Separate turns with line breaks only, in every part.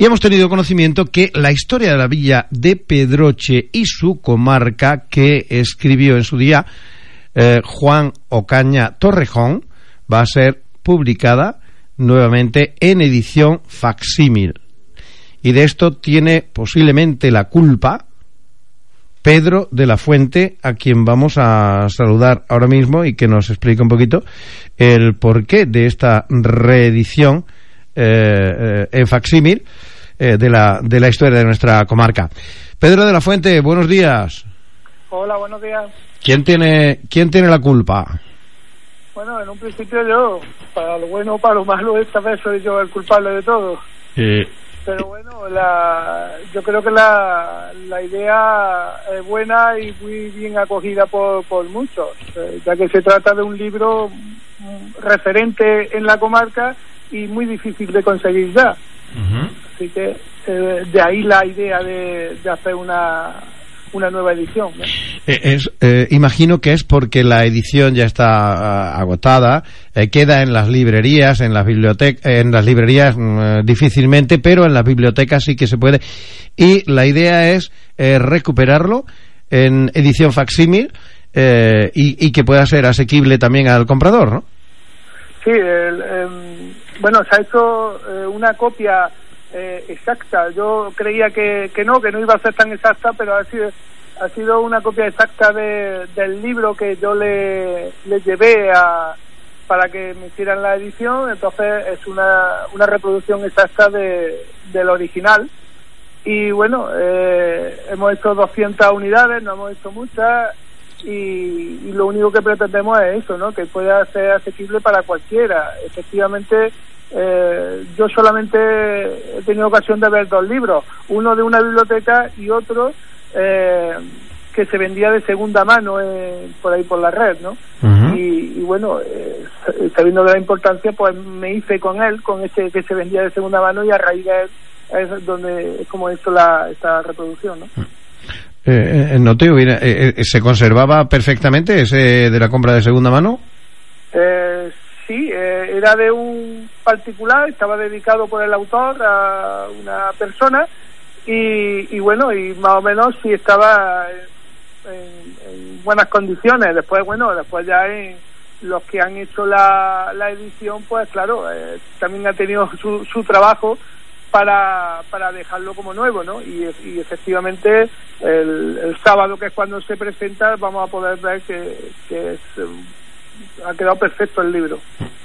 y hemos tenido conocimiento que la historia de la villa de Pedroche y su comarca, que escribió en su día Juan Ocaña Torrejón, va a ser publicada nuevamente en edición facsímil. Y de esto tiene posiblemente la culpa Pedro de la Fuente, a quien vamos a saludar ahora mismo y que nos explique un poquito el porqué de esta reedición en facsímil de la historia de nuestra comarca. Pedro de la Fuente, buenos días.
Hola, buenos días.
¿Quién tiene la culpa?
Bueno, en un principio yo, para lo bueno o para lo malo, esta vez soy yo el culpable de todo. Pero bueno, yo creo que la idea es buena y muy bien acogida por muchos, ya que se trata de un libro referente en la comarca y muy difícil de conseguir ya. Uh-huh. Así que de ahí la idea de hacer una nueva edición, ¿no?
Imagino que es porque la edición ya está agotada, queda en las librerías, en las librerías difícilmente, pero en las bibliotecas sí que se puede. Y la idea es recuperarlo en edición facsímil y que pueda ser asequible también al comprador, ¿no?
Sí, bueno, se ha hecho una copia exacta. Yo creía que no iba a ser tan exacta, pero ha sido una copia exacta del libro que yo le llevé para que me hicieran la edición. Entonces es una reproducción exacta del original. Y bueno, hemos hecho 200 unidades, no hemos hecho muchas, y lo único que pretendemos es eso, ¿no? Que pueda ser asequible para cualquiera. Efectivamente, yo solamente he tenido ocasión de ver 2 libros, uno de una biblioteca y otro que se vendía de segunda mano por ahí por la red, ¿no? Uh-huh. Y bueno, sabiendo de la importancia, pues me hice con él, con ese que se vendía de segunda mano, y a raíz de él es donde es como he hecho esta reproducción, ¿no?
No te hubiera, ¿se conservaba perfectamente ese de la compra de segunda mano?
Sí, era de un particular, estaba dedicado por el autor a una persona y bueno, y más o menos sí estaba en buenas condiciones. Después ya en los que han hecho la edición, pues claro, también ha tenido su trabajo para dejarlo como nuevo, ¿no? Y efectivamente el sábado, que es cuando se presenta, vamos a poder ver que ha quedado perfecto el libro.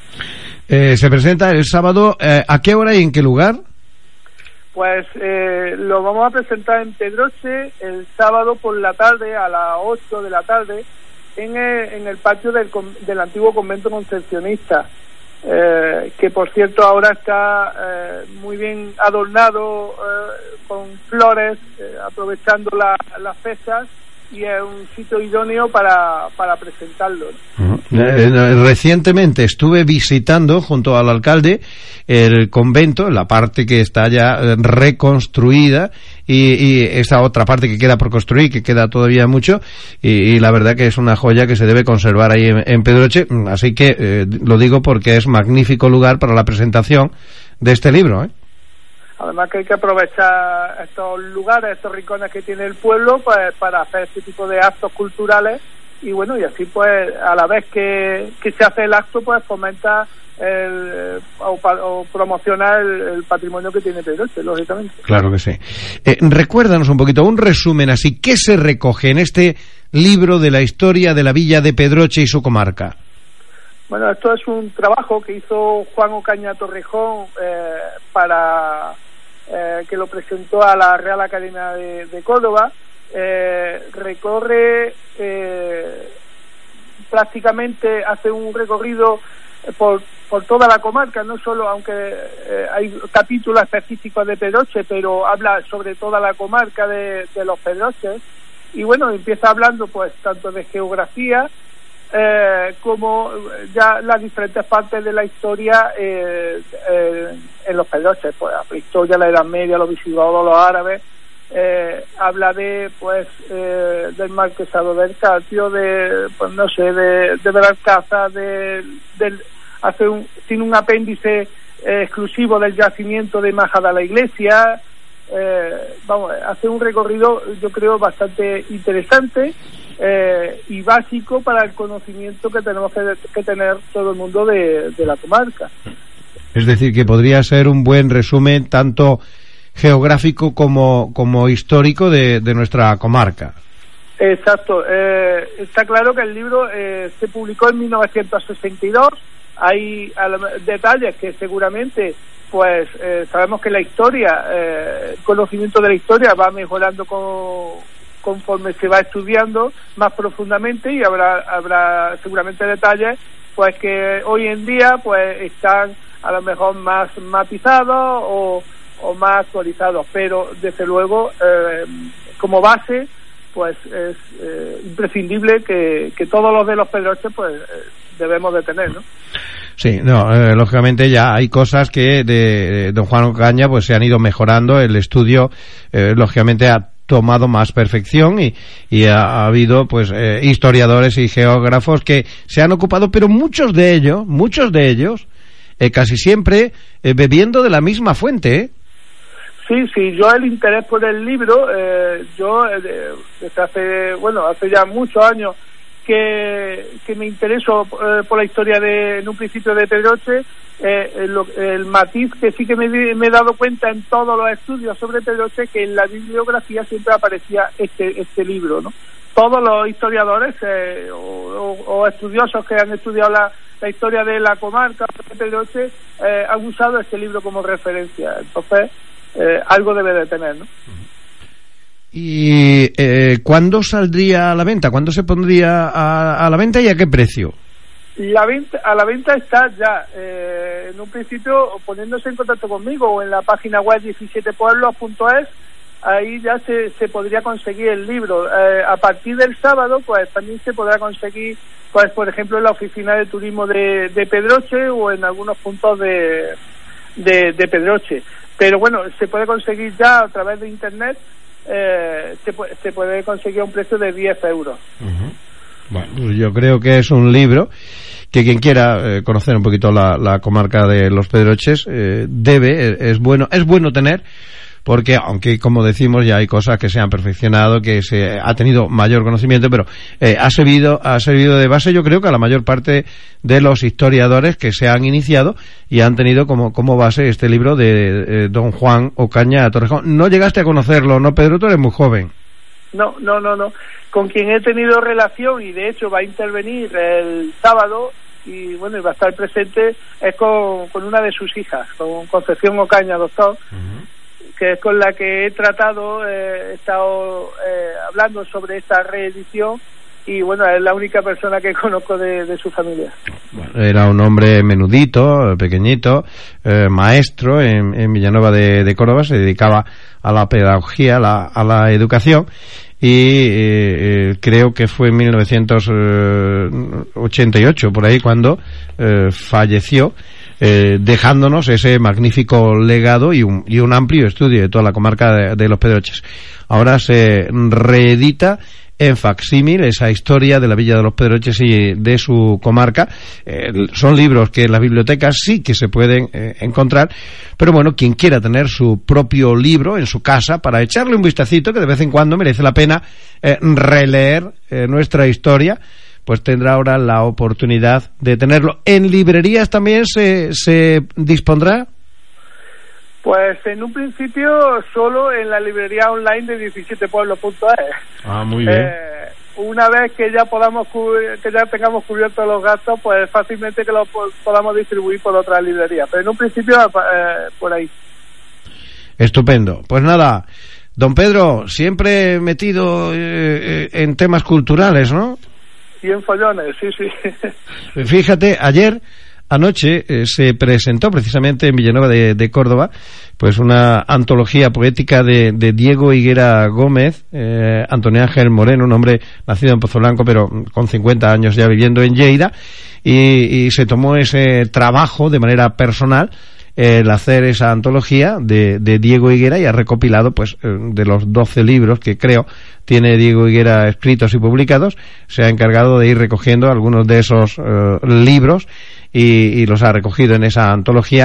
Se presenta el sábado, ¿a qué hora y en qué lugar?
Pues lo vamos a presentar en Pedroche el sábado por la tarde, a las 8 de la tarde, en el patio del antiguo convento concepcionista, que por cierto ahora está muy bien adornado con flores, aprovechando las fechas, y es un sitio idóneo para presentarlo.
Recientemente estuve visitando junto al alcalde el convento, la parte que está ya reconstruida, y esa otra parte que queda por construir, que queda todavía mucho, y la verdad que es una joya que se debe conservar ahí en Pedroche. Así que lo digo porque es magnífico lugar para la presentación de este libro, ¿eh?
Además que hay que aprovechar estos lugares, estos rincones que tiene el pueblo, pues para hacer este tipo de actos culturales, y bueno, y así pues a la vez que se hace el acto, pues fomenta o promociona el patrimonio que tiene Pedroche, lógicamente.
Claro que sí. Recuérdanos un poquito, un resumen así, ¿qué se recoge en este libro de la historia de la villa de Pedroche y su comarca?
Bueno, esto es un trabajo que hizo Juan Ocaña Torrejón para que lo presentó a la Real Academia de Córdoba. Recorre prácticamente, hace un recorrido por toda la comarca, no solo, aunque hay capítulos específicos de Pedroche, pero habla sobre toda la comarca de los Pedroches. Y bueno, empieza hablando pues tanto de geografía como ya las diferentes partes de la historia en los Pedroches, pues la historia, la Edad Media, los visigodos, los árabes. Habla de del marquesado del Carpio, de pues no sé, de Belalcázar, tiene un apéndice exclusivo del yacimiento de Májara la Iglesia. Hace un recorrido, yo creo, bastante interesante y básico para el conocimiento que tenemos que tener todo el mundo de la comarca.
Es decir, que podría ser un buen resumen tanto geográfico como histórico de nuestra comarca.
Exacto. Está claro que el libro se publicó en 1962. Hay detalles que seguramente, pues sabemos que la historia, el conocimiento de la historia va mejorando conforme se va estudiando más profundamente, y habrá seguramente detalles pues que hoy en día pues están a lo mejor más matizados o más actualizados, pero desde luego como base pues es imprescindible que todos los de los Pedroches pues debemos de tener, ¿no?
Sí, lógicamente ya hay cosas que de don Juan Ocaña pues se han ido mejorando, el estudio lógicamente ha tomado más perfección y ha habido pues historiadores y geógrafos que se han ocupado, pero muchos de ellos casi siempre bebiendo de la misma fuente, ¿eh?
Sí, yo el interés por el libro, desde hace ya muchos años que me intereso por la historia en un principio de Pedroche, el matiz que sí que me he dado cuenta en todos los estudios sobre Pedroche, que en la bibliografía siempre aparecía este libro, ¿no? Todos los historiadores o estudiosos que han estudiado la historia de la comarca de Pedroche han usado este libro como referencia. Entonces algo debe de tener, ¿no?
¿Y cuándo saldría a la venta? ¿Cuándo se pondría a la venta y a qué precio?
A la venta está ya, en un principio poniéndose en contacto conmigo o en la página web 17pueblos.es. Ahí ya se podría conseguir el libro. A partir del sábado pues también se podrá conseguir, pues por ejemplo en la oficina de turismo de Pedroche o en algunos puntos de Pedroche. Pero bueno, se puede conseguir ya a través de internet. Se puede conseguir a un precio de 10 euros.
Uh-huh. Bueno, pues yo creo que es un libro que quien quiera conocer un poquito la comarca de los Pedroches es bueno tener, porque aunque como decimos ya hay cosas que se han perfeccionado, que se ha tenido mayor conocimiento, pero ha servido de base, yo creo que a la mayor parte de los historiadores que se han iniciado y han tenido como base este libro de don Juan Ocaña Torrejón. No llegaste a conocerlo, ¿no, Pedro? Tú eres muy joven.
No. Con quien he tenido relación, y de hecho va a intervenir el sábado y bueno, y va a estar presente, es con una de sus hijas, con Concepción Ocaña, doctor. Uh-huh. Que es con la que he tratado, he estado hablando sobre esta reedición, y bueno, es la única persona que conozco de su familia.
Bueno, era un hombre menudito, pequeñito, maestro en Villanueva de Córdoba, se dedicaba a la pedagogía, a la educación, y creo que fue en 1988 por ahí cuando falleció, dejándonos ese magnífico legado y un amplio estudio de toda la comarca de los Pedroches. Ahora se reedita en facsímil esa historia de la Villa de los Pedroches y de su comarca. Son libros que en las bibliotecas sí que se pueden encontrar, pero bueno, quien quiera tener su propio libro en su casa para echarle un vistacito, que de vez en cuando merece la pena releer nuestra historia, pues tendrá ahora la oportunidad de tenerlo. ¿En librerías también se dispondrá?
Pues en un principio solo en la librería online de 17pueblos.es.
Ah, muy bien.
Una vez que ya tengamos cubiertos los gastos, pues fácilmente que los podamos distribuir por otras librerías. Pero en un principio por ahí. Estupendo.
Pues nada, don Pedro, siempre metido en temas culturales, ¿no?
Y en follones, sí.
Fíjate, anoche se presentó precisamente en Villanueva de Córdoba pues una antología poética de Diego Higuera Gómez, Antonio Ángel Moreno, un hombre nacido en Pozoblanco pero con 50 años ya viviendo en Lleida, y se tomó ese trabajo de manera personal el hacer esa antología de Diego Higuera, y ha recopilado pues de los 12 libros que creo tiene Diego Higuera escritos y publicados, se ha encargado de ir recogiendo algunos de esos libros y los ha recogido en esa antología,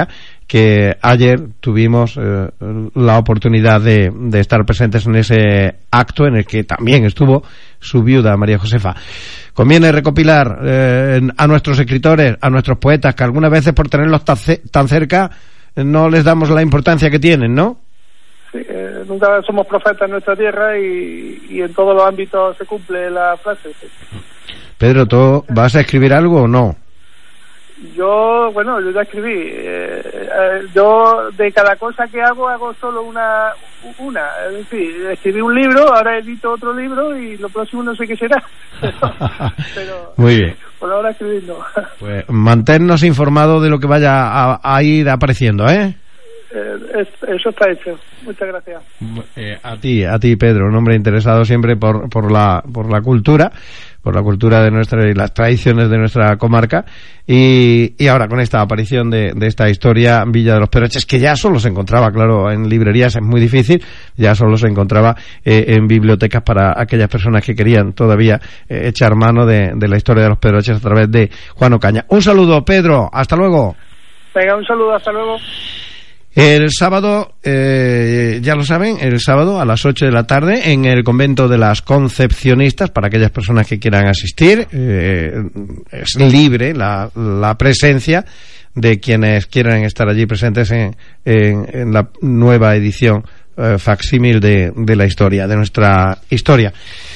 que ayer tuvimos la oportunidad de estar presentes en ese acto en el que también estuvo su viuda, María Josefa. Conviene recopilar a nuestros escritores, a nuestros poetas, que algunas veces por tenerlos tan cerca no les damos la importancia que tienen, ¿no?
Sí, nunca somos profetas en nuestra tierra y en todos los ámbitos se cumple la frase. Sí.
Pedro, ¿tú vas a escribir algo o no?
Yo ya escribí. Yo de cada cosa que hago solo una. Es decir, escribí un libro, ahora edito otro libro y lo próximo no sé qué será. Pero
muy bien.
Por ahora escribir no.
Pues manténnos informados de lo que vaya a ir apareciendo, ¿eh?
Eso está hecho. Muchas gracias.
A ti, Pedro, un hombre interesado siempre por la cultura, de nuestra y las tradiciones de nuestra comarca, y ahora con esta aparición de esta historia, Villa de los Pedroches, que ya solo se encontraba, claro, en librerías es muy difícil, ya solo se encontraba en bibliotecas para aquellas personas que querían todavía echar mano de la historia de los Pedroches a través de Juan Ocaña. Un saludo, Pedro, hasta luego.
Venga, un saludo, hasta luego.
El sábado, ya lo saben, el sábado a las 8 de la tarde en el convento de las Concepcionistas, para aquellas personas que quieran asistir, es libre la presencia de quienes quieran estar allí presentes en la nueva edición facsímil de la historia, de nuestra historia.